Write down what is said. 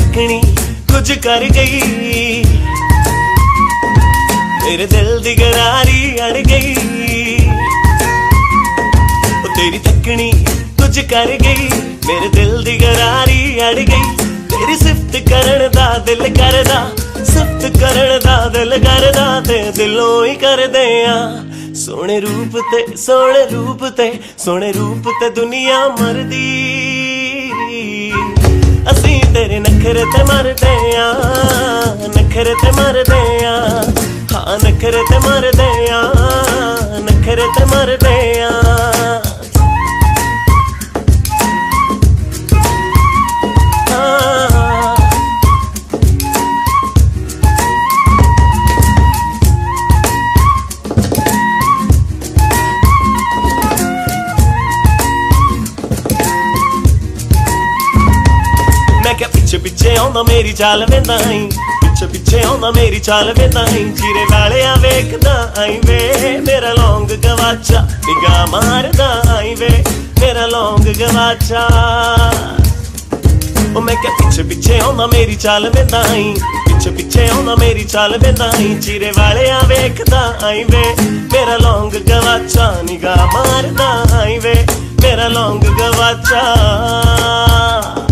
तकनी कुछ कर गई, मेरे दिल दी गरारी अड़ गई। तेरी तकनी कुछ कर गई, मेरे दिल दी गरारी अड़ गई। तेरी सिफत करन दा दिल करदा, सिफत करन दा दिल करदा, ते दिलों ही कर दे सोने रूप ते, सोने रूप ते, सोने रूप ते दुनिया मरदी। असी तेरे नखरे ते मरदे नखरे ते मरदे हाँ नखरे ते मरदे नखरे ते मरदे पिछे पिछे आउंदा मेरी चाल वेंदा आई, पिछे पिछे आउंदा मेरी चाल वेंदा आई। चीरे वालिया वेखदा आई वे, मेरा लौंग गवाचा निगाह मारदा आई वे, मेरा लौंग गवाचा। ओ मैं क्या पिछे पिछे आउंदा मेरी चाल वेंदा आई, पिछे पिछे आउंदा मेरी चाल वेंदा आई। चीरे वालिया वेखदा आई वे, मेरा लौंग गवाचा निगाह मारदा आई वे, मेरा लौंग गवाचा।